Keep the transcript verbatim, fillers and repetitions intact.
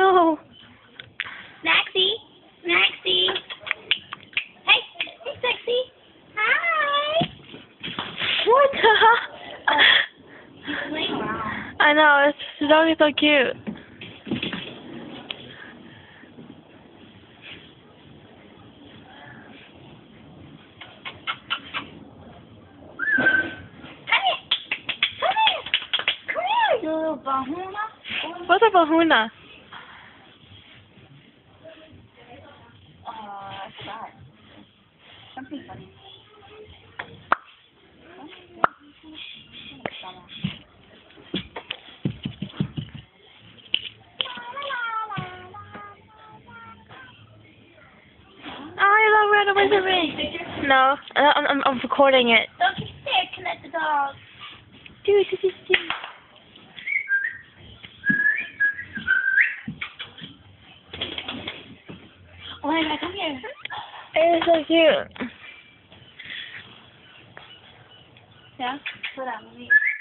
no. Maxie, Maxie. Hey, hey, sexy. Hi. What the hell? He's playing around. I know, it's, the dog is so cute. You little bahuna. What's a bahuna? Uh, I forgot. Something funny. Oh, I love Red away from me. No, I'm, I'm, I'm recording it. Don't you dare connect the dog. Dude, dude, dude, dude. Oh my God, come here. It's so cute. Yeah, put on me.